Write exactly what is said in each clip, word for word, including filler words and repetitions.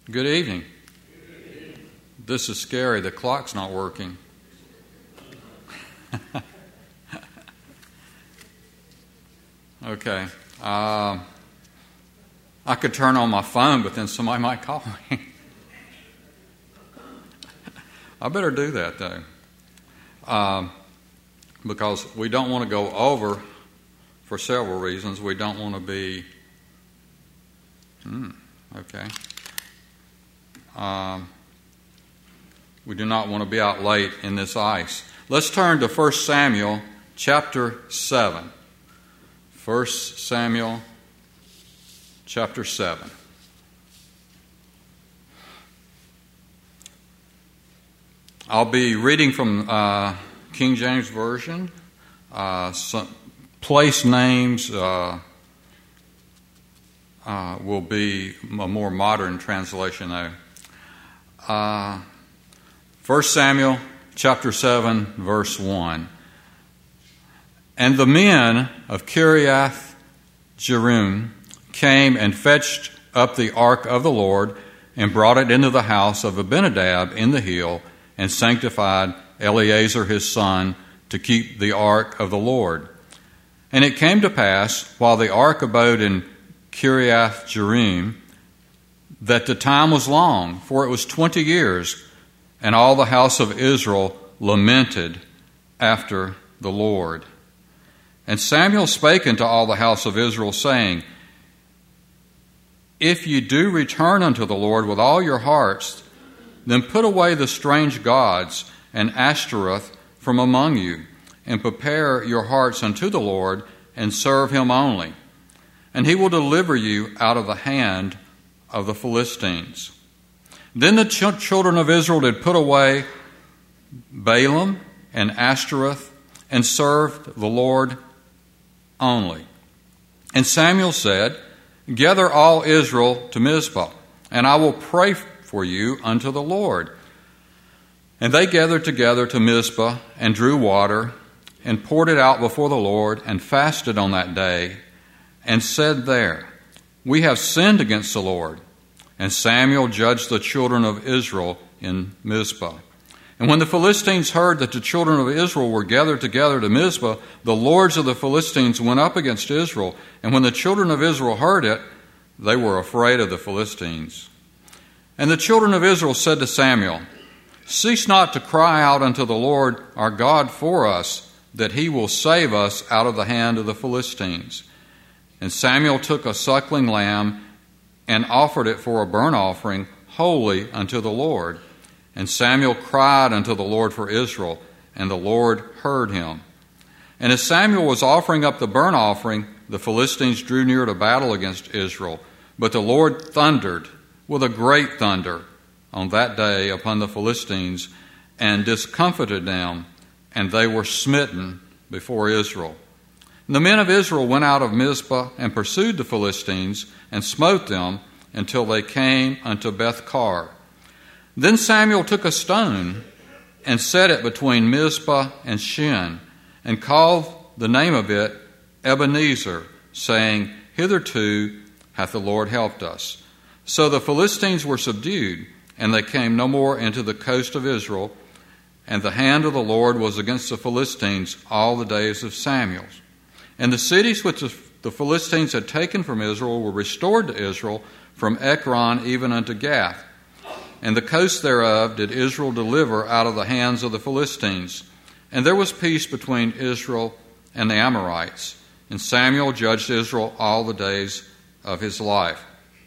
Good evening. This is scary. The clock's not working. Okay. Uh, I could turn on my phone, but then somebody might call me. I better do that, though, um, because we don't want to go over for several reasons. We don't want to be... Hmm, okay. Um, we do not want to be out late in this ice. Let's turn to First Samuel chapter seven. First Samuel chapter seven. I'll be reading from uh, King James Version. Uh, some place names uh, uh, will be a more modern translation, though. Uh, First Samuel chapter seven, verse one. And the men of Kiriath Jearim came and fetched up the ark of the Lord and brought it into the house of Abinadab in the hill and sanctified Eleazar his son to keep the ark of the Lord. And it came to pass, while the ark abode in Kiriath Jearim, that the time was long, for it was twenty years, and all the house of Israel lamented after the Lord. And Samuel spake unto all the house of Israel, saying, If ye do return unto the Lord with all your hearts, then put away the strange gods and Ashtoreth from among you, and prepare your hearts unto the Lord, and serve him only. And he will deliver you out of the hand of the Philistines. Then the ch- children of Israel did put away Balaam and Ashtoreth, and served the Lord only. And Samuel said, Gather all Israel to Mizpah, and I will pray for you unto the Lord. And they gathered together to Mizpah, and drew water, and poured it out before the Lord, and fasted on that day, and said there, We have sinned against the Lord. And Samuel judged the children of Israel in Mizpah. And when the Philistines heard that the children of Israel were gathered together to Mizpah, the lords of the Philistines went up against Israel. And when the children of Israel heard it, they were afraid of the Philistines. And the children of Israel said to Samuel, Cease not to cry out unto the Lord our God for us, that he will save us out of the hand of the Philistines. And Samuel took a suckling lamb and offered it for a burnt offering, holy unto the Lord. And Samuel cried unto the Lord for Israel, and the Lord heard him. And as Samuel was offering up the burnt offering, the Philistines drew near to battle against Israel. But the Lord thundered with a great thunder on that day upon the Philistines, and discomfited them, and they were smitten before Israel. And the men of Israel went out of Mizpah and pursued the Philistines, and smote them until they came unto Beth-car. Then Samuel took a stone and set it between Mizpah and Shin, and called the name of it Ebenezer, saying, Hitherto hath the Lord helped us. So the Philistines were subdued, and they came no more into the coast of Israel, and the hand of the Lord was against the Philistines all the days of Samuel. And the cities which the Philistines had taken from Israel were restored to Israel, from Ekron even unto Gath. And the coast thereof did Israel deliver out of the hands of the Philistines. And there was peace between Israel and the Amorites. And Samuel judged Israel all the days of his life.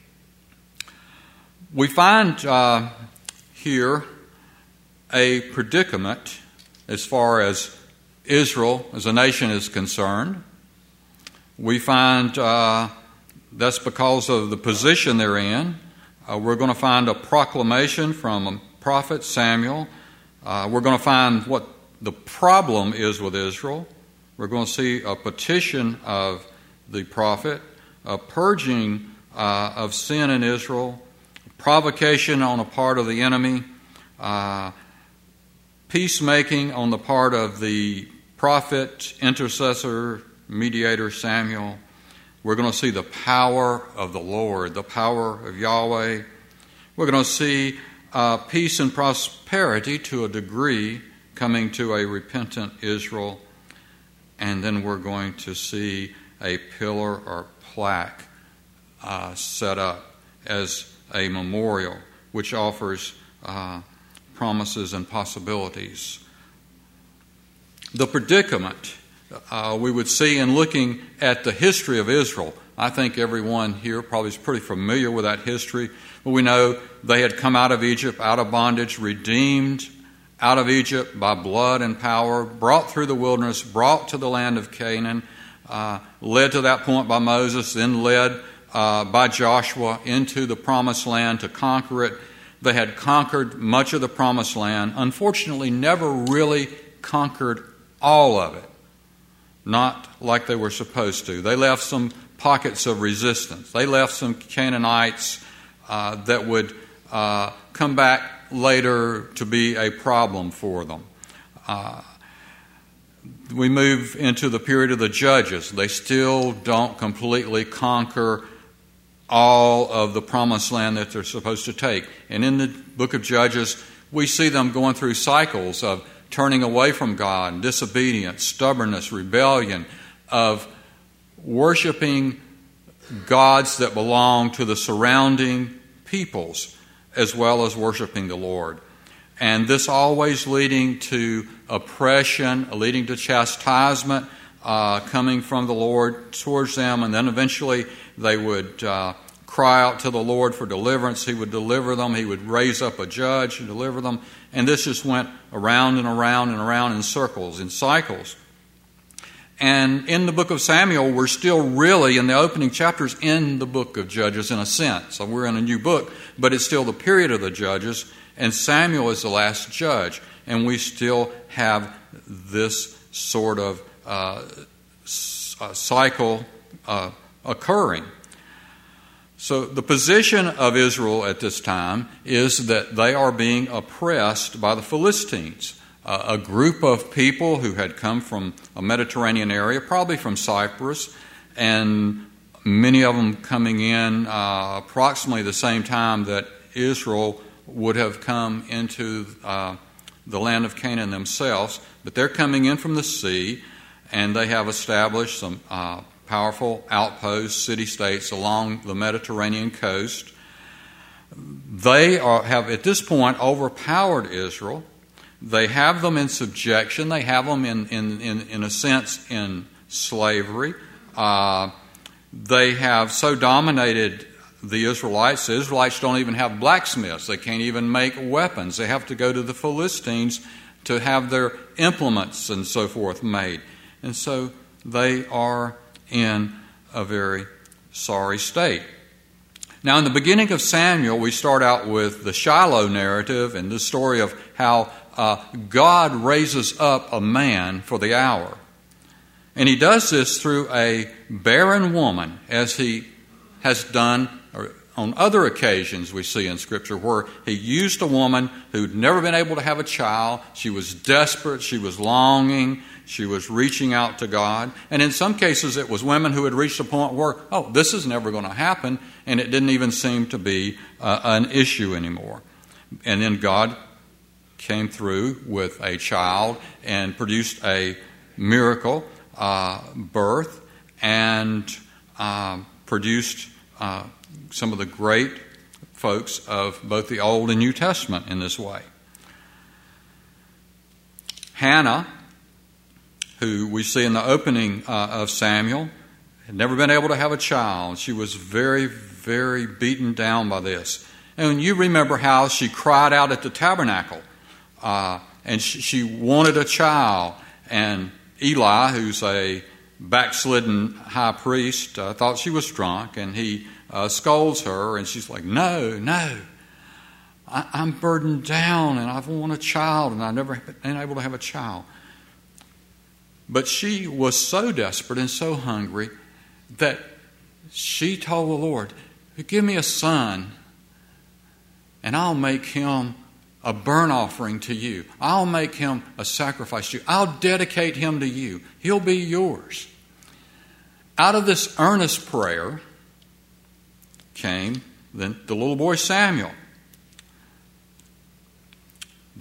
We find uh, here a predicament as far as Israel as a nation is concerned. We find uh, that's because of the position they're in. Uh, we're going to find a proclamation from prophet Samuel. Uh, we're going to find what the problem is with Israel. We're going to see a petition of the prophet, a purging uh, of sin in Israel, provocation on the part of the enemy, uh, peacemaking on the part of the prophet, intercessor, mediator Samuel. We're going to see the power of the Lord, the power of Yahweh. We're going to see uh, peace and prosperity to a degree coming to a repentant Israel. And then we're going to see a pillar or plaque uh, set up as a memorial, which offers uh, promises and possibilities. The predicament uh, we would see in looking at the history of Israel. I think everyone here probably is pretty familiar with that history. But we know they had come out of Egypt, out of bondage, redeemed out of Egypt by blood and power, brought through the wilderness, brought to the land of Canaan, uh, led to that point by Moses, then led uh, by Joshua into the promised land to conquer it. They had conquered much of the promised land, unfortunately never really conquered all of it, not like they were supposed to. They left some pockets of resistance. They left some Canaanites uh, that would uh, come back later to be a problem for them. Uh, we move into the period of the Judges. They still don't completely conquer all of the promised land that they're supposed to take. And in the book of Judges, we see them going through cycles of turning away from God, disobedience, stubbornness, rebellion, of worshiping gods that belong to the surrounding peoples, as well as worshiping the Lord. And this always leading to oppression, leading to chastisement uh, coming from the Lord towards them, and then eventually they would uh, cry out to the Lord for deliverance. He would deliver them. He would raise up a judge to deliver them. And this just went around and around and around in circles, in cycles. And in the book of Samuel, we're still really in the opening chapters in the book of Judges in a sense. So we're in a new book, but it's still the period of the Judges, and Samuel is the last judge. And we still have this sort of uh, cycle uh, occurring. So the position of Israel at this time is that they are being oppressed by the Philistines, uh, a group of people who had come from a Mediterranean area, probably from Cyprus, and many of them coming in uh, approximately the same time that Israel would have come into uh, the land of Canaan themselves. But they're coming in from the sea, and they have established some uh, powerful outposts, city-states along the Mediterranean coast. They are, have at this point overpowered Israel. They have them in subjection. They have them in, in, in, in a sense in slavery. Uh, they have so dominated the Israelites. The Israelites don't even have blacksmiths. They can't even make weapons. They have to go to the Philistines to have their implements and so forth made. And so they are in a very sorry state. Now, in the beginning of Samuel, we start out with the Shiloh narrative and the story of how uh, God raises up a man for the hour. And he does this through a barren woman, as he has done on other occasions we see in Scripture, where he used a woman who'd never been able to have a child. She was desperate. She was longing. She was reaching out to God. And in some cases, it was women who had reached a point where, oh, this is never going to happen, and it didn't even seem to be uh, an issue anymore. And then God came through with a child and produced a miracle uh, birth and uh, produced uh, some of the great folks of both the Old and New Testament in this way. Hannah, who we see in the opening uh, of Samuel, had never been able to have a child. She was very, very beaten down by this. And you remember how she cried out at the tabernacle, uh, and she, she wanted a child. And Eli, who's a backslidden high priest, uh, thought she was drunk, and he uh, scolds her, and she's like, no, no, I, I'm burdened down, and I want a child, and I've never been able to have a child. But she was so desperate and so hungry that she told the Lord, give me a son, and I'll make him a burnt offering to you. I'll make him a sacrifice to you. I'll dedicate him to you. He'll be yours. Out of this earnest prayer came then the little boy Samuel.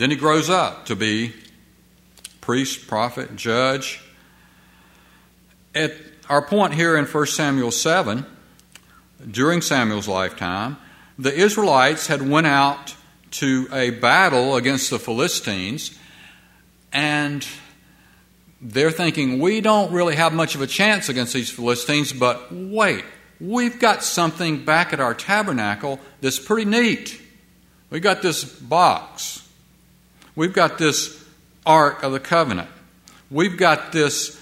Then he grows up to be priest, prophet, judge. At our point here in First Samuel seven, during Samuel's lifetime, the Israelites had went out to a battle against the Philistines, and they're thinking, we don't really have much of a chance against these Philistines, but wait, we've got something back at our tabernacle that's pretty neat. We've got this box. We've got this Ark of the Covenant. We've got this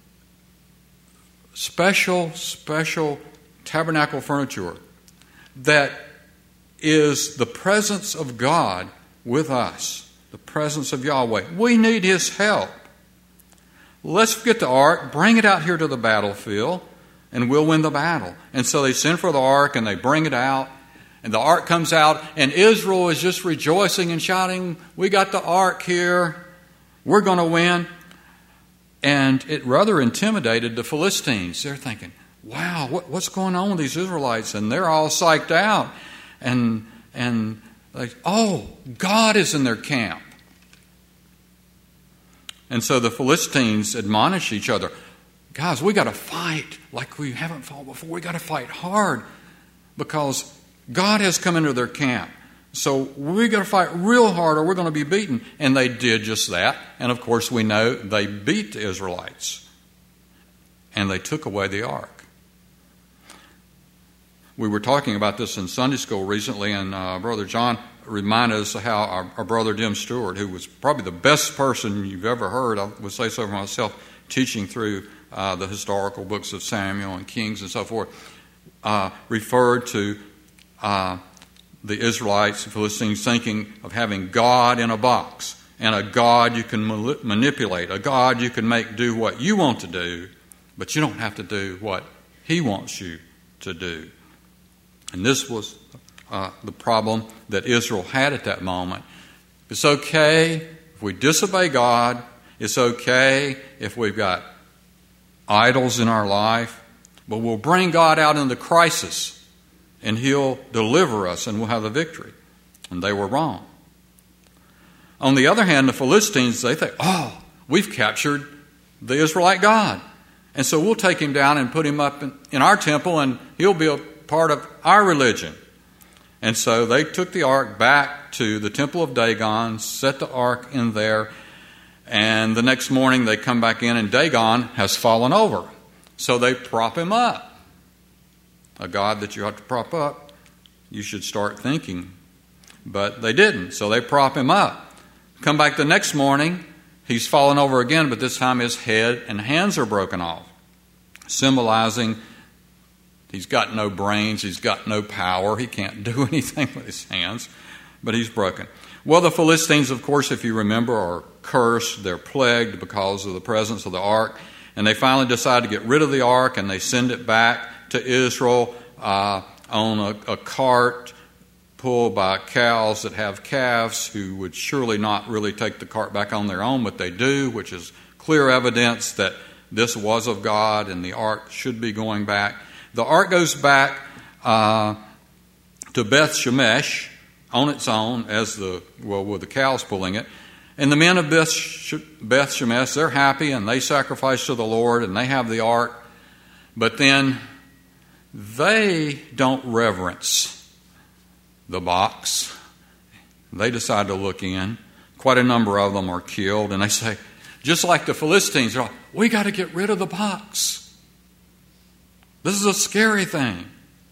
special, special tabernacle furniture that is the presence of God with us, the presence of Yahweh. We need His help. Let's get the ark, bring it out here to the battlefield, and we'll win the battle. And so they send for the ark, and they bring it out, and the ark comes out, and Israel is just rejoicing and shouting, we got the ark here, we're going to win. And it rather intimidated the Philistines. They're thinking, wow, what, what's going on with these Israelites? And they're all psyched out. And, and like, oh, God is in their camp. And so the Philistines admonish each other, guys, we got to fight like we haven't fought before. We got to fight hard because God has come into their camp. So we got to fight real hard or we're going to be beaten. And they did just that. And of course we know they beat the Israelites. And they took away the ark. We were talking about this in Sunday school recently, and uh, Brother John reminded us of how our, our brother Dim Stewart, who was probably the best person you've ever heard, I would say so for myself, teaching through uh, the historical books of Samuel and Kings and so forth, uh, referred to uh, the Israelites and Philistines thinking of having God in a box, and a God you can ma- manipulate, a God you can make do what you want to do, but you don't have to do what He wants you to do. And this was uh, the problem that Israel had at that moment. It's okay if we disobey God. It's okay if we've got idols in our life. But we'll bring God out in the crisis, and He'll deliver us, and we'll have the victory. And they were wrong. On the other hand, the Philistines, they think, oh, we've captured the Israelite God. And so we'll take Him down and put Him up in, in our temple, and He'll be a part of our religion. And so they took the ark back to the temple of Dagon, set the ark in there, and the next morning they come back in and Dagon has fallen over. So they prop him up. A God that you have to prop up, you should start thinking. But they didn't, so they prop him up. Come back the next morning, he's fallen over again, but this time his head and hands are broken off, symbolizing he's got no brains, he's got no power, he can't do anything with his hands, but he's broken. Well, the Philistines, of course, if you remember, are cursed, they're plagued because of the presence of the ark, and they finally decide to get rid of the ark, and they send it back to Israel uh, on a, a cart pulled by cows that have calves who would surely not really take the cart back on their own, but they do, which is clear evidence that this was of God and the ark should be going back. The ark goes back uh, to Beth Shemesh on its own, as the well with the cows pulling it. And the men of Beth, Beth Shemesh, they're happy and they sacrifice to the Lord and they have the ark. But then they don't reverence the box. They decide to look in. Quite a number of them are killed, and they say, just like the Philistines, they're like, we got to get rid of the box. This is a scary thing.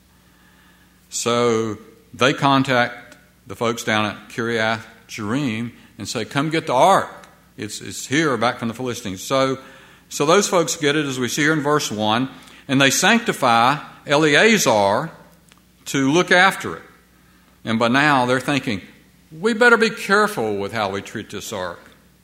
So they contact the folks down at Kiriath Jearim and say, come get the ark. It's, it's here back from the Philistines. So, so those folks get it, as we see here in verse one, and they sanctify Eleazar to look after it. And by now they're thinking, we better be careful with how we treat this ark.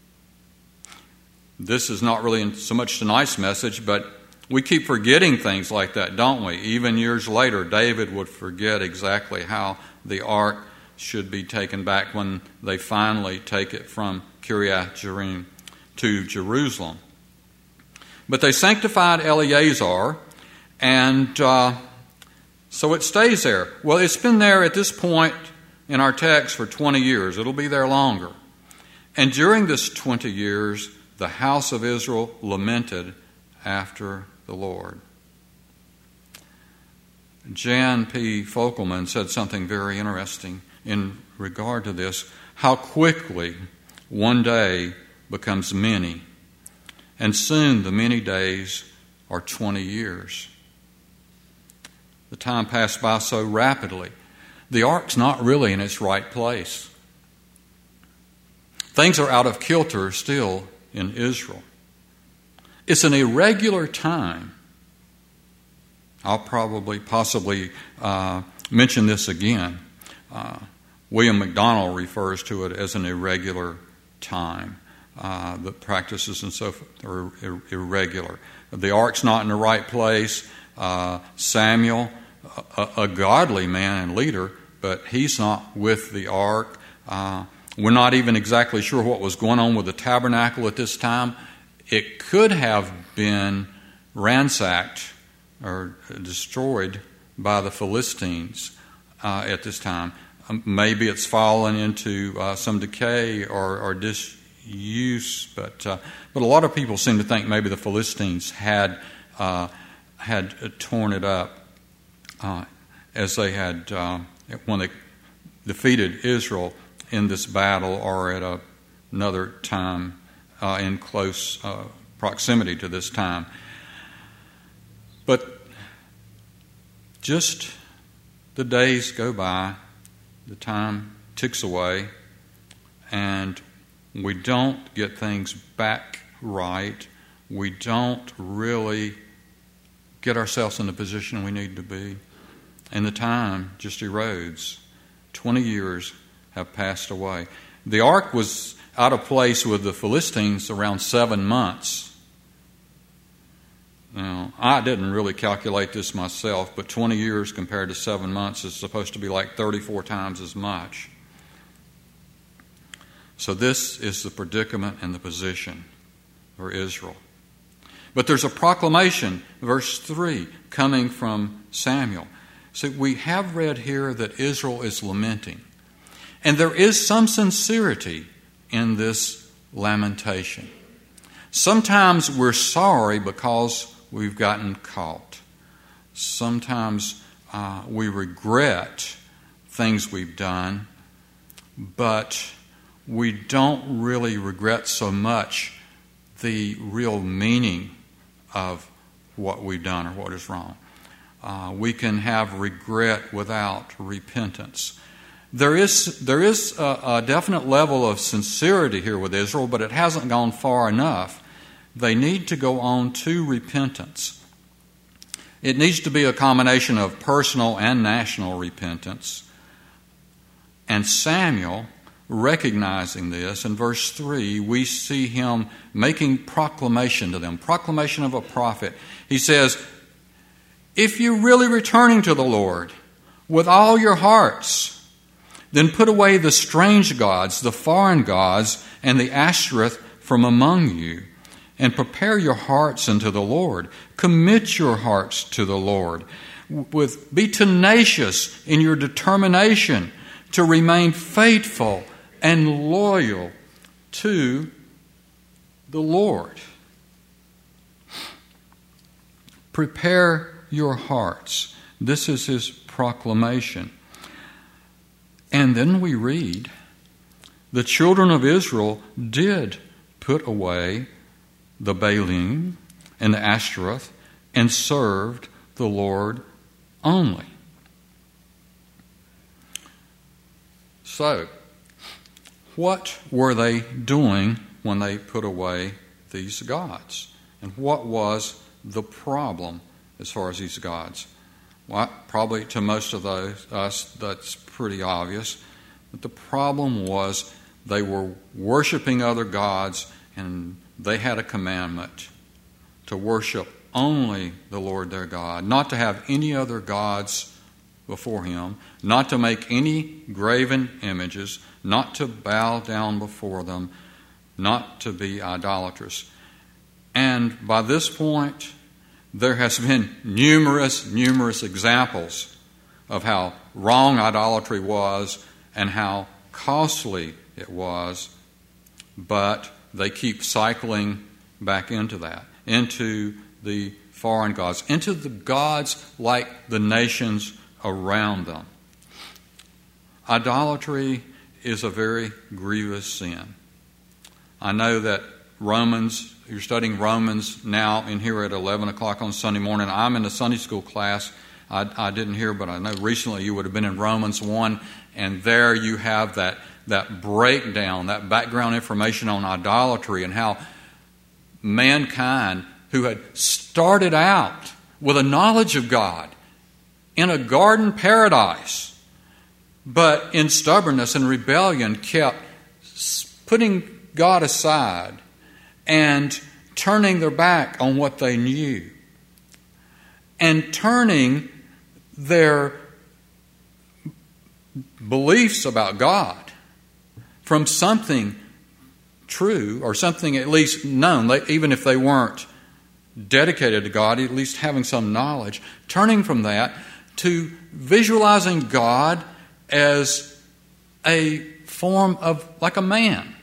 This is not really so much tonight's message, but we keep forgetting things like that, don't we? Even years later, David would forget exactly how the ark should be taken back when they finally take it from Kiriath Jearim to Jerusalem. But they sanctified Eleazar, and uh, so it stays there. Well, it's been there at this point in our text for twenty years. It'll be there longer. And during this twenty years, the house of Israel lamented after the Lord. Jan P. Folkelman said something very interesting in regard to this, how quickly one day becomes many, and soon the many days are twenty years. The time passed by so rapidly. The ark's not really in its right place. Things are out of kilter still in Israel. It's an irregular time. I'll probably, possibly uh, mention this again. Uh, William MacDonald refers to it as an irregular time. Uh, the practices and so forth are ir- irregular. The ark's not in the right place. Uh, Samuel, a, a godly man and leader, but he's not with the ark. Uh, we're not even exactly sure what was going on with the tabernacle at this time. It could have been ransacked or destroyed by the Philistines uh, at this time. Um, maybe it's fallen into uh, some decay or, or disuse, but uh, but a lot of people seem to think maybe the Philistines had uh, had torn it up uh, as they had uh, when they defeated Israel in this battle, or at a, another time uh, in close uh, proximity to this time. But just the days go by, the time ticks away, and we don't get things back right. We don't really get ourselves in the position we need to be. And the time just erodes. Twenty years have passed away. The ark was out of place with the Philistines around seven months. Now, I didn't really calculate this myself, but twenty years compared to seven months is supposed to be like thirty-four times as much. So this is the predicament and the position for Israel. But there's a proclamation, verse three, coming from Samuel. So we have read here that Israel is lamenting. And there is some sincerity in this lamentation. Sometimes we're sorry because we've gotten caught. Sometimes uh, we regret things we've done, but we don't really regret so much the real meaning of what we've done or what is wrong. Uh, we can have regret without repentance. There is there is a, a definite level of sincerity here with Israel, but it hasn't gone far enough. They need to go on to repentance. It needs to be a combination of personal and national repentance. And Samuel, recognizing this, in verse three, we see him making proclamation to them, proclamation of a prophet. He says, if you're really returning to the Lord with all your hearts, then put away the strange gods, the foreign gods, and the Ashtoreth from among you, and prepare your hearts unto the Lord. Commit your hearts to the Lord. With, be tenacious in your determination to remain faithful and loyal to the Lord. Prepare your hearts. This is his proclamation. And then we read, the children of Israel did put away the Baalim and the Ashtoreth and served the Lord only. So, what were they doing when they put away these gods? And what was the problem as far as these gods? Well, probably to most of those, us, that's pretty obvious. But the problem was they were worshiping other gods, and they had a commandment to worship only the Lord their God, not to have any other gods before him, not to make any graven images, not to bow down before them, not to be idolatrous. And by this point, there has been numerous, numerous examples of how wrong idolatry was and how costly it was but they keep cycling back into that, into the foreign gods, into the gods like the nations around them. Idolatry is a very grievous sin. I know that Romans, you're studying Romans now in here at eleven o'clock on Sunday morning. I'm in a Sunday school class. I, I didn't hear, but I know recently you would have been in Romans one, and there you have that, that breakdown, that background information on idolatry and how mankind, who had started out with a knowledge of God in a garden paradise, but in stubbornness and rebellion kept putting God aside and turning their back on what they knew and turning their beliefs about God from something true or something at least known, even if they weren't dedicated to God, at least having some knowledge, turning from that to visualizing God as a form of, like a man.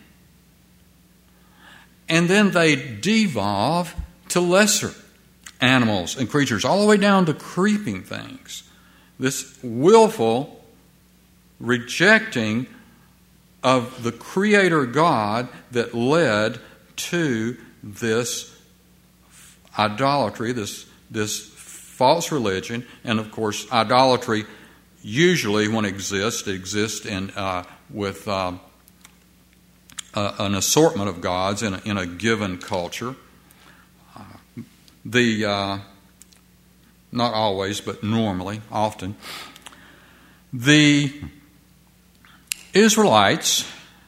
And then they devolve to lesser animals and creatures, all the way down to creeping things. This willful rejecting of the Creator God that led to this idolatry, this, this false religion. And of course, idolatry usually, when it exists, it exists in, uh, with uh, uh, an assortment of gods in a, in a given culture. The uh, not always, but normally, often, the Israelites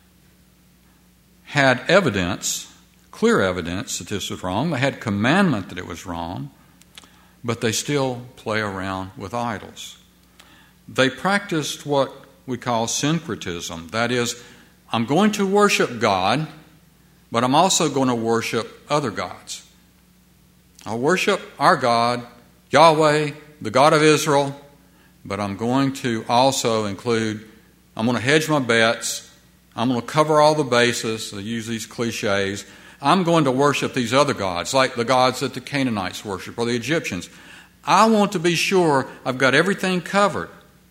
had evidence, clear evidence that this was wrong. They had commandment that it was wrong, but they still play around with idols. They practiced what we call syncretism. That is, I'm going to worship God, but I'm also going to worship other gods. I'll worship our God, Yahweh, the God of Israel, but I'm going to also include, I'm going to hedge my bets, I'm going to cover all the bases, I use these cliches, I'm going to worship these other gods, like the gods that the Canaanites worship or the Egyptians. I want to be sure I've got everything covered.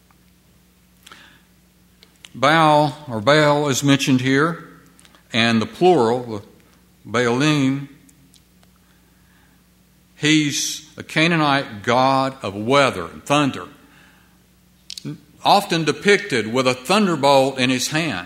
Baal, or Baal is mentioned here, and the plural, Baalim. He's a Canaanite god of weather and thunder, often depicted with a thunderbolt in his hand.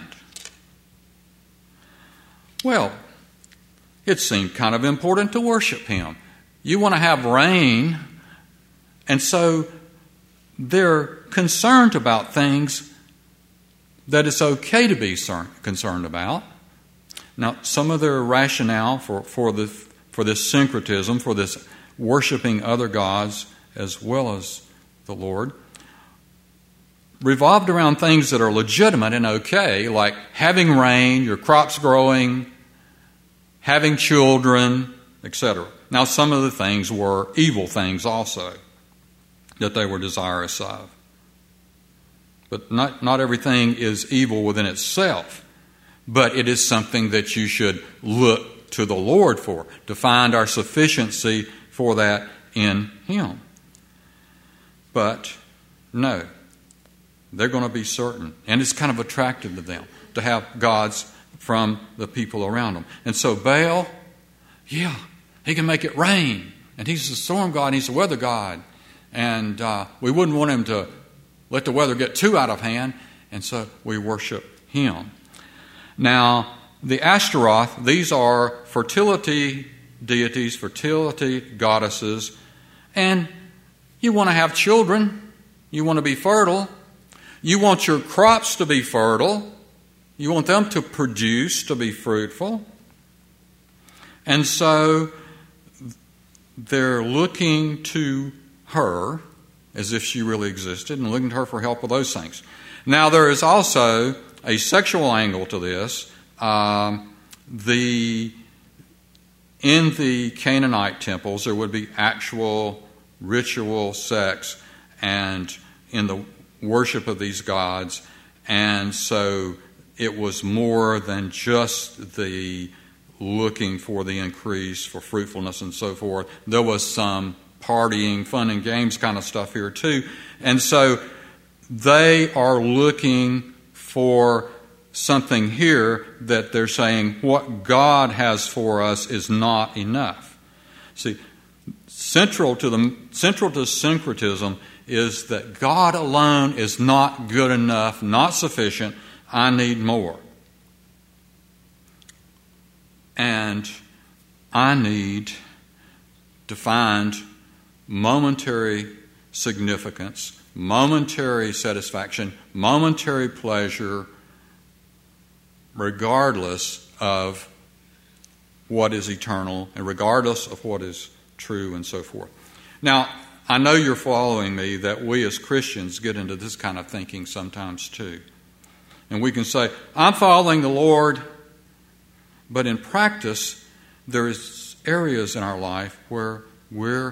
Well, it seemed kind of important to worship him. You want to have rain, and so they're concerned about things that it's okay to be concerned about. Now, some of their rationale for, for, the, for this syncretism, for this worshiping other gods as well as the Lord, revolved around things that are legitimate and okay, like having rain, your crops growing, having children, et cetera. Now, some of the things were evil things also that they were desirous of. But not, not everything is evil within itself, but it is something that you should look to the Lord for, to find our sufficiency for that in Him. But no, they're going to be certain, and it's kind of attractive to them to have gods from the people around them. And so Baal, yeah, he can make it rain, and he's the storm god, and he's the weather god, and uh, we wouldn't want him to let the weather get too out of hand, and so we worship him. Now, the Ashtaroth, these are fertility deities, fertility goddesses, and you want to have children, you want to be fertile, you want your crops to be fertile, you want them to produce, to be fruitful, and so they're looking to her as if she really existed and looking to her for help with those things. Now, there is also a sexual angle to this. Um, the In the Canaanite temples, there would be actual ritual sex and in the worship of these gods. And so it was more than just the looking for the increase, for fruitfulness and so forth. There was some partying, fun and games kind of stuff here too. And so they are looking for something here that they're saying what God has for us is not enough. See, central to the central to syncretism is that God alone is not good enough, not sufficient. I need more. And I need to find momentary significance, momentary satisfaction, momentary pleasure, regardless of what is eternal and regardless of what is true and so forth. Now, I know you're following me that we as Christians get into this kind of thinking sometimes too. And we can say, I'm following the Lord, but in practice, there's areas in our life where we're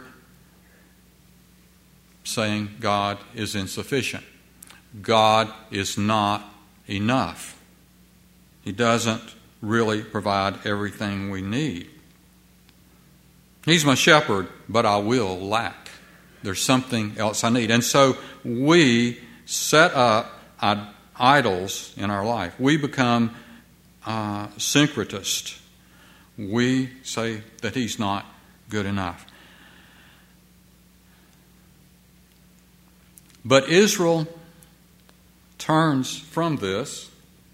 saying God is insufficient. God is not enough. He doesn't really provide everything we need. He's my shepherd, but I will lack. There's something else I need. And so we set up idols in our life. We become uh, syncretist. We say that He's not good enough. But Israel turns from this,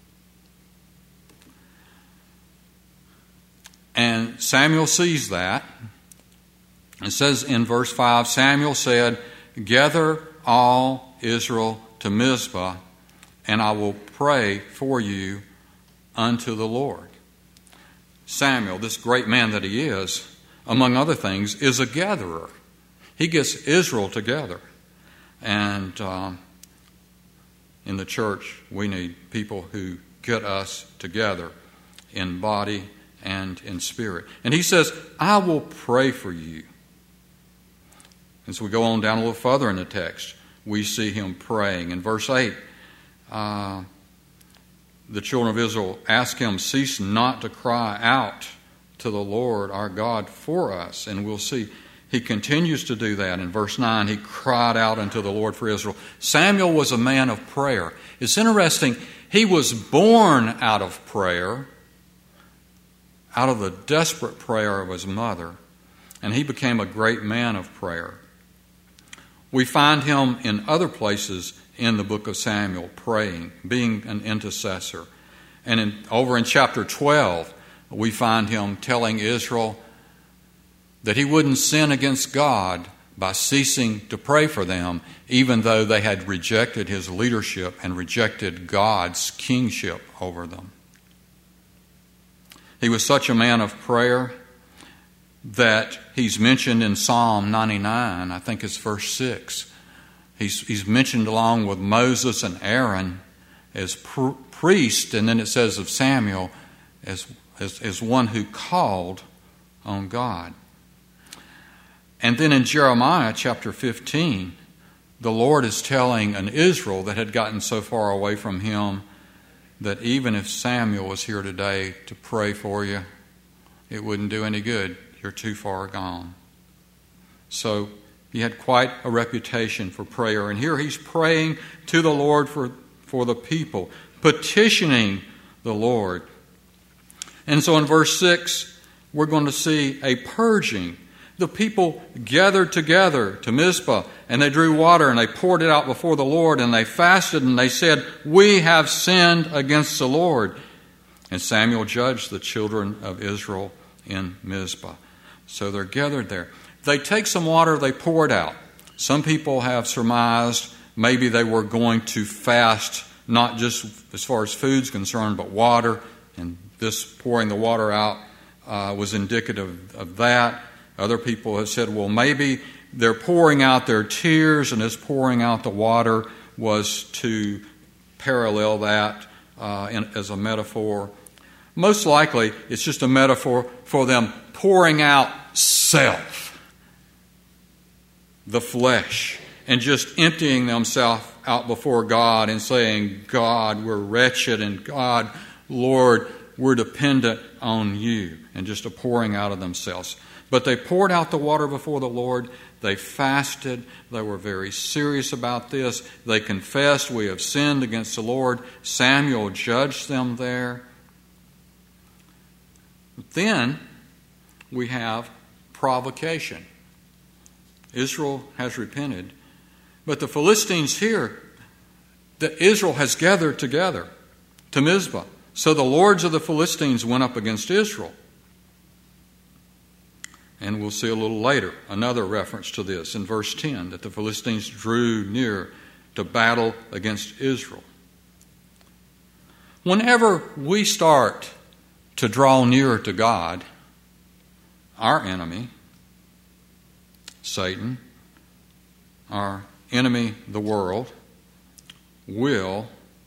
and Samuel sees that. It says in verse five, Samuel said, "Gather all Israel to Mizpah, and I will pray for you unto the Lord." Samuel, this great man that he is, among other things, is a gatherer. He gets Israel together. And um, in the church, we need people who get us together in body and in spirit. And he says, I will pray for you. As we go on down a little further in the text, we see him praying. In verse eight, uh, the children of Israel ask him, cease not to cry out to the Lord our God for us. And we'll see he continues to do that. In verse nine, he cried out unto the Lord for Israel. Samuel was a man of prayer. It's interesting, he was born out of prayer, out of the desperate prayer of his mother, and he became a great man of prayer. We find him in other places in the book of Samuel praying, being an intercessor. And in, over in chapter twelve, we find him telling Israel that he wouldn't sin against God by ceasing to pray for them, even though they had rejected his leadership and rejected God's kingship over them. He was such a man of prayer that he's mentioned in Psalm ninety-nine, I think it's verse six. He's, he's mentioned along with Moses and Aaron as pr- priest, and then it says of Samuel as, as, as one who called on God. And then in Jeremiah chapter fifteen, the Lord is telling an Israel that had gotten so far away from him that even if Samuel was here today to pray for you, it wouldn't do any good. You're too far gone. So he had quite a reputation for prayer. And here he's praying to the Lord for, for the people, petitioning the Lord. And so in verse six, we're going to see a purging. The people gathered together to Mizpah, and they drew water, and they poured it out before the Lord, and they fasted, and they said, we have sinned against the Lord. And Samuel judged the children of Israel in Mizpah. So they're gathered there. They take some water, they pour it out. Some people have surmised maybe they were going to fast, not just as far as food's concerned, but water, and this pouring the water out uh, was indicative of that. Other people have said, well, maybe they're pouring out their tears, and this pouring out the water was to parallel that uh, in, as a metaphor. Most likely, it's just a metaphor for them pouring out self, the flesh, and just emptying themselves out before God and saying, God, we're wretched, and God, Lord, we're dependent on you, and just a pouring out of themselves. But they poured out the water before the Lord. They fasted. They were very serious about this. They confessed, we have sinned against the Lord. Samuel judged them there. Then we have provocation. Israel has repented. But the Philistines here, that Israel has gathered together to Mizpah. So the lords of the Philistines went up against Israel. And we'll see a little later another reference to this in verse ten, that the Philistines drew near to battle against Israel. Whenever we start to draw nearer to God, our enemy, Satan, our enemy, the world, will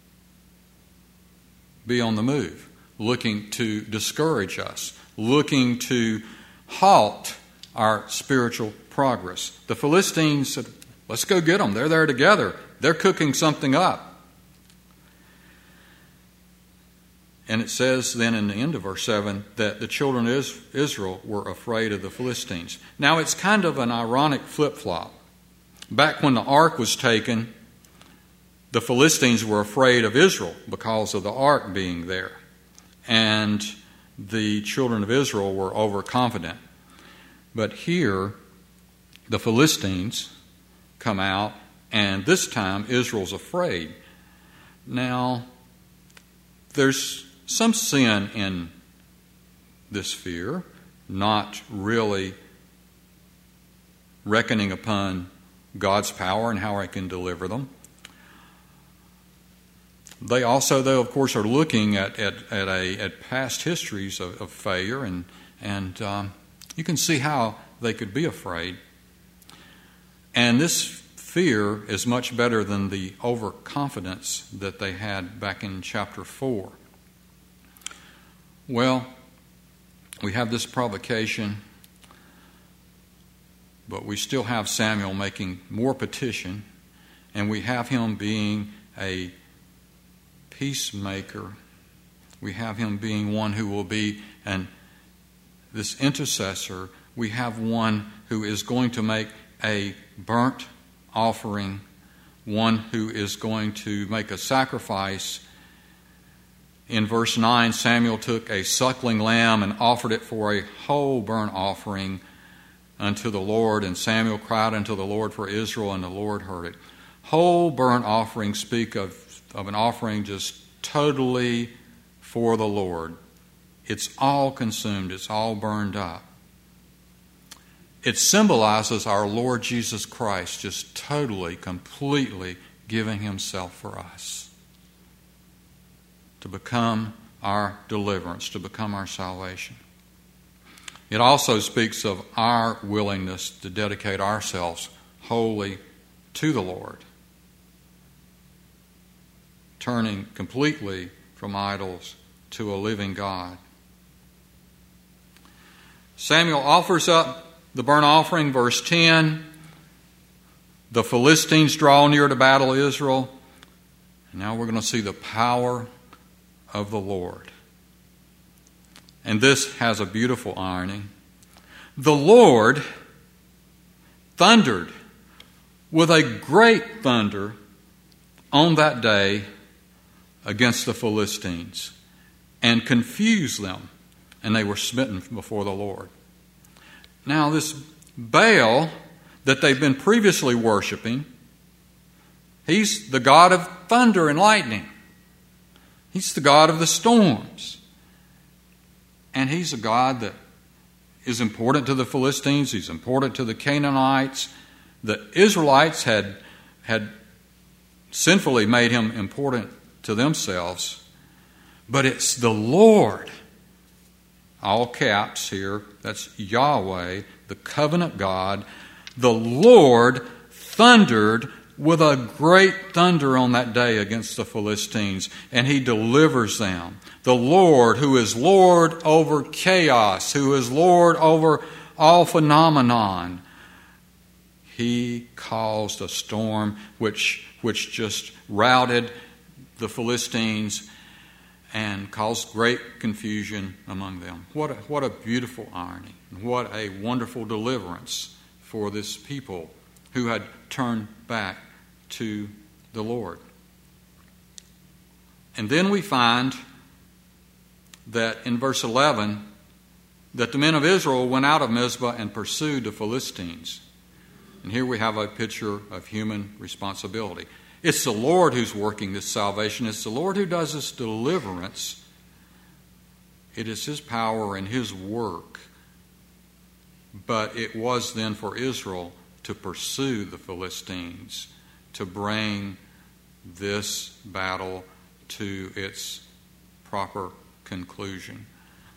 be on the move, looking to discourage us, looking to halt our spiritual progress. The Philistines said, let's go get them. They're there together. They're cooking something up. And it says then in the end of verse seven that the children of Israel were afraid of the Philistines. Now it's kind of an ironic flip-flop. Back when the ark was taken, the Philistines were afraid of Israel because of the ark being there. And the children of Israel were overconfident. But here, the Philistines come out, and this time Israel's afraid. Now, there's some sin in this fear, not really reckoning upon God's power and how I can deliver them. They also, though, of course, are looking at at at, a, at past histories of, of failure, and and um, you can see how they could be afraid. And this fear is much better than the overconfidence that they had back in chapter four. Well, we have this provocation, but we still have Samuel making more petition, and we have him being a peacemaker. We have him being one who will be an this intercessor. We have one who is going to make a burnt offering, one who is going to make a sacrifice. In verse nine, Samuel took a suckling lamb and offered it for a whole burnt offering unto the Lord, and Samuel cried unto the Lord for Israel, and the Lord heard it. Whole burnt offerings speak of of an offering just totally for the Lord. It's all consumed. It's all burned up. It symbolizes our Lord Jesus Christ just totally, completely giving himself for us to become our deliverance, to become our salvation. It also speaks of our willingness to dedicate ourselves wholly to the Lord, turning completely from idols to a living God. Samuel offers up the burnt offering, verse ten. The Philistines draw near to battle Israel. And now we're going to see the power of the Lord. And this has a beautiful irony. The Lord thundered with a great thunder on that day against the Philistines and confused them, and they were smitten before the Lord. Now this Baal that they've been previously worshiping, he's the god of thunder and lightning. He's the god of the storms. And he's a god that is important to the Philistines. He's important to the Canaanites. The Israelites had, had sinfully made him important to themselves, but it's the Lord, all caps here, that's Yahweh, the covenant God. The Lord thundered with a great thunder on that day against the Philistines, and he delivers them. The Lord, who is Lord over chaos, who is Lord over all phenomenon, He caused a storm which, which just routed the Philistines and caused great confusion among them. What a, what a beautiful irony. What a wonderful deliverance for this people who had turned back to the Lord. And then we find that in verse eleven, that the men of Israel went out of Mizpah and pursued the Philistines. And here we have a picture of human responsibility. It's the Lord who's working this salvation. It's the Lord who does this deliverance. It is His power and His work. But it was then for Israel to pursue the Philistines, to bring this battle to its proper conclusion.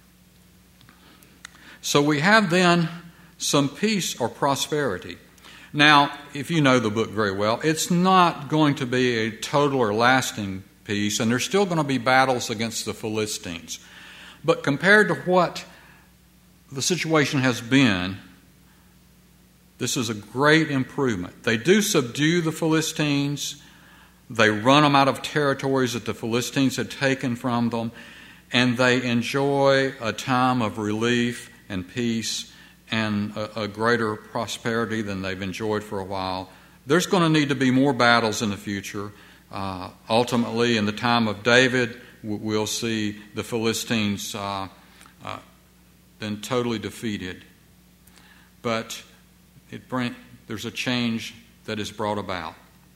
So we have then some peace or prosperity. Now, if you know the book very well, it's not going to be a total or lasting peace, and there's still going to be battles against the Philistines. But compared to what the situation has been, this is a great improvement. They do subdue the Philistines. They run them out of territories that the Philistines had taken from them, and they enjoy a time of relief and peace and a, a greater prosperity than they've enjoyed for a while. There's going to need to be more battles in the future. Uh, ultimately, in the time of David, we'll see the Philistines uh, uh, then totally defeated. But it bring, there's a change that is brought about.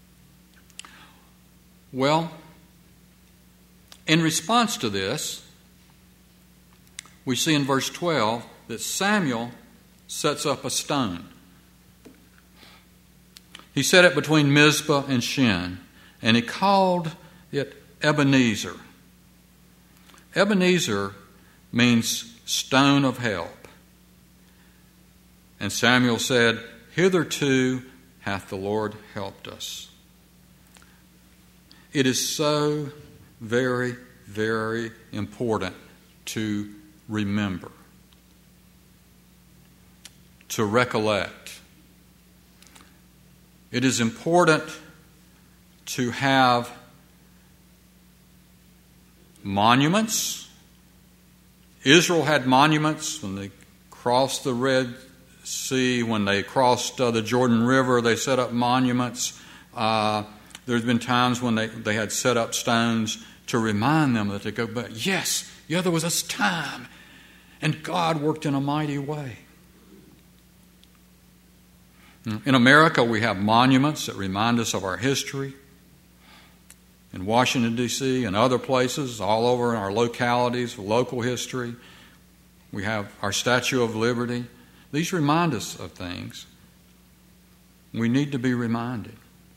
Well, in response to this, we see in verse twelve that Samuel sets up a stone. He set it between Mizpah and Shin, and he called it Ebenezer. Ebenezer means stone of help. And Samuel said, "Hitherto hath the Lord helped us." It is so very, very important to remember, to recollect. It is important to have monuments. Israel had monuments when they crossed the Red Sea, when they crossed uh, the Jordan River, they set up monuments. Uh, there's been times when they, they had set up stones to remind them that they go back. Yes, yeah, there was this time, and God worked in a mighty way. In America, we have monuments that remind us of our history. In Washington, D C and other places, all over in our localities, local history, we have our Statue of Liberty. These remind us of things. We need to be reminded.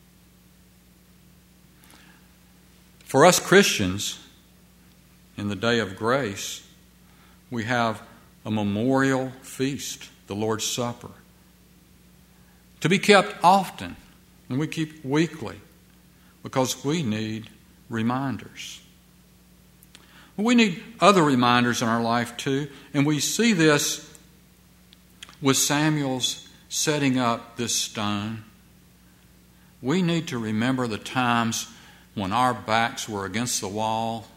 For us Christians, in the day of grace, we have a memorial feast, the Lord's Supper, to be kept often, and we keep weekly, because we need reminders. We need other reminders in our life too, and we see this with Samuel's setting up this stone. We need to remember the times when our backs were against the wall.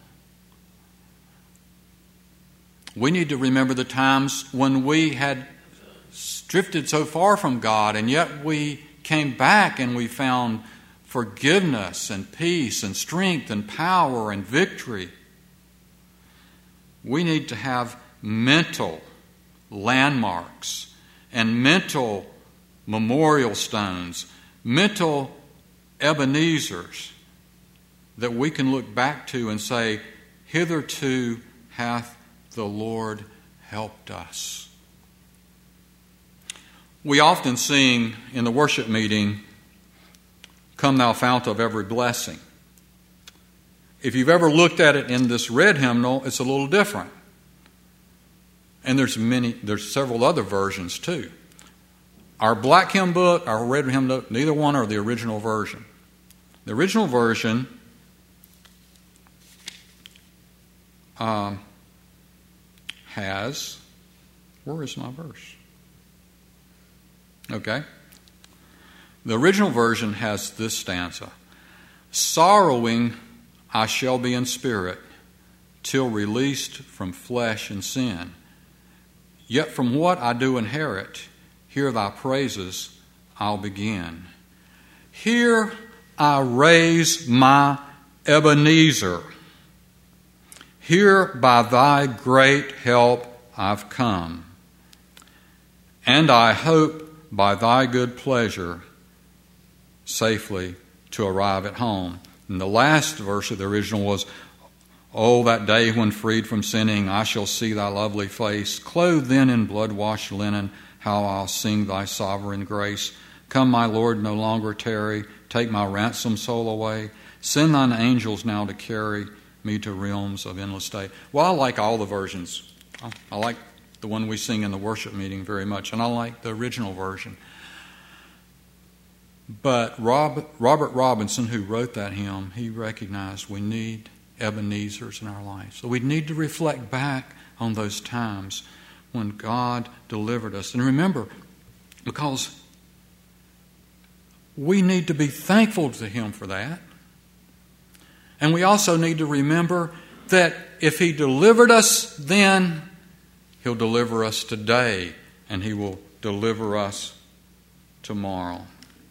We need to remember the times when we had drifted so far from God, and yet we came back and we found forgiveness and peace and strength and power and victory. We need to have mental landmarks and mental memorial stones, mental Ebenezers that we can look back to and say, "Hitherto hath the Lord helped us." We often sing in the worship meeting, "Come thou fount of every blessing." If you've ever looked at it in this red hymnal, it's a little different. And there's many, there's several other versions too. Our black hymn book, our red hymn book, neither one are the original version. The original version um, has, where is my verse? Okay. The original version has this stanza: sorrowing I shall be in spirit, till released from flesh and sin. Yet from what I do inherit, here thy praises I'll begin. Here I raise my Ebenezer. Here by thy great help I've come. And I hope by thy good pleasure safely to arrive at home. And the last verse of the original was, oh, that day when freed from sinning, I shall see thy lovely face. Clothed then in blood-washed linen, how I'll sing thy sovereign grace. Come, my Lord, no longer tarry. Take my ransomed soul away. Send thine angels now to carry me to realms of endless day. Well, I like all the versions. I like the one we sing in the worship meeting very much, and I like the original version. But Rob, Robert Robinson, who wrote that hymn, he recognized we need Ebenezers in our lives. So we need to reflect back on those times when God delivered us. And remember, because we need to be thankful to Him for that. And we also need to remember that if He delivered us then, He'll deliver us today, and He will deliver us tomorrow.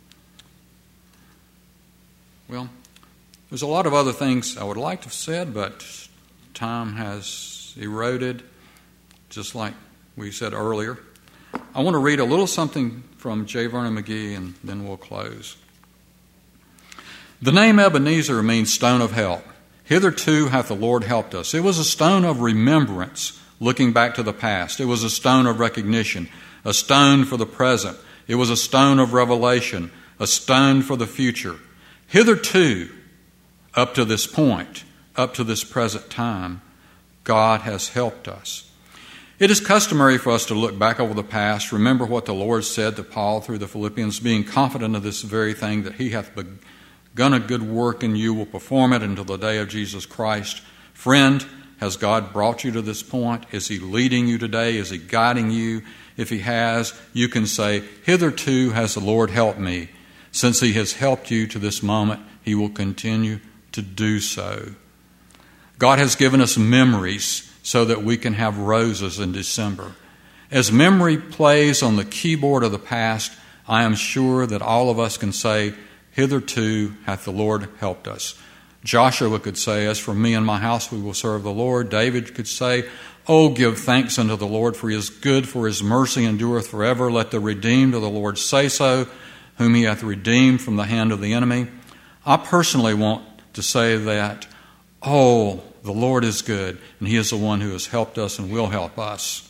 Well, there's a lot of other things I would like to have said, but time has eroded, just like we said earlier. I want to read a little something from J. Vernon McGee, and then we'll close. The name Ebenezer means stone of help. Hitherto hath the Lord helped us. It was a stone of remembrance, looking back to the past. It was a stone of recognition, a stone for the present. It was a stone of revelation, a stone for the future. Hitherto, up to this point, up to this present time, God has helped us. It is customary for us to look back over the past, remember what the Lord said to Paul through the Philippians, being confident of this very thing, that He hath begun a good work in you, will perform it until the day of Jesus Christ. Friend, has God brought you to this point? Is He leading you today? Is He guiding you? If He has, you can say, hitherto has the Lord helped me. Since He has helped you to this moment, He will continue to do so. God has given us memories so that we can have roses in December. As memory plays on the keyboard of the past, I am sure that all of us can say, hitherto hath the Lord helped us. Joshua could say, as for me and my house, we will serve the Lord. David could say, oh, give thanks unto the Lord, for He is good, for His mercy endureth forever. Let the redeemed of the Lord say so, whom He hath redeemed from the hand of the enemy. I personally want to say that, oh, the Lord is good, and He is the one who has helped us and will help us.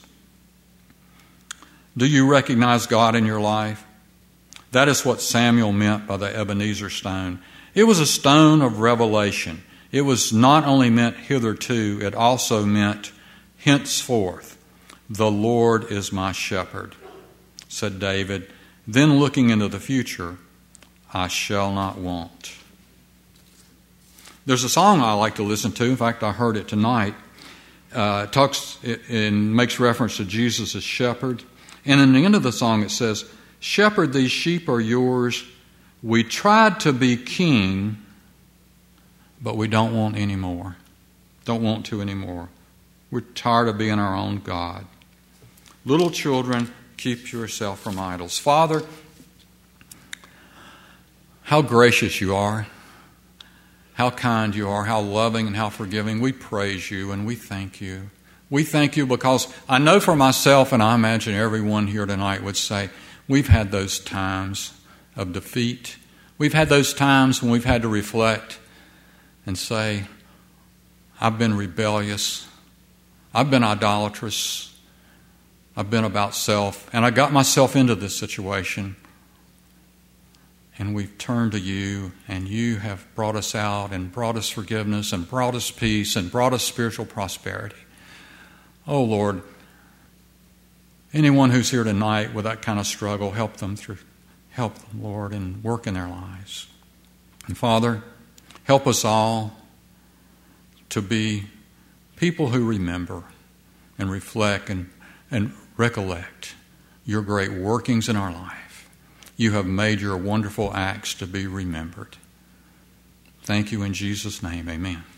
Do you recognize God in your life? That is what Samuel meant by the Ebenezer stone. It was a stone of revelation. It was not only meant hitherto, it also meant henceforth. The Lord is my shepherd, said David. Then looking into the future, I shall not want. There's a song I like to listen to. In fact, I heard it tonight. Uh, it talks and makes reference to Jesus as shepherd. And in the end of the song it says, shepherd, these sheep are yours. We tried to be king, but we don't want any more. Don't want to anymore. We're tired of being our own God. Little children, keep yourself from idols. Father, how gracious you are. How kind you are, how loving and how forgiving. We praise you and we thank you. We thank you because I know for myself, and I imagine everyone here tonight would say, we've had those times of defeat. We've had those times when we've had to reflect and say, I've been rebellious. I've been idolatrous. I've been about self. And I got myself into this situation. And we've turned to you, and you have brought us out and brought us forgiveness and brought us peace and brought us spiritual prosperity. Oh, Lord, anyone who's here tonight with that kind of struggle, help them through, help them, Lord, and work in their lives. And Father, help us all to be people who remember and reflect and, and recollect your great workings in our life. you have made your wonderful acts to be remembered. Thank you in Jesus' name. Amen.